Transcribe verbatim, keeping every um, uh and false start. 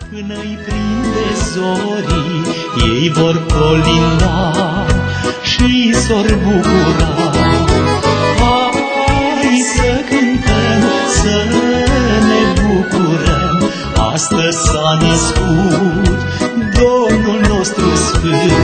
Până-i prinde zorii, ei vor colinda și s-or bucura. Hai să cântăm, să ne bucurăm, astăzi s-a născut Domnul nostru Sfânt.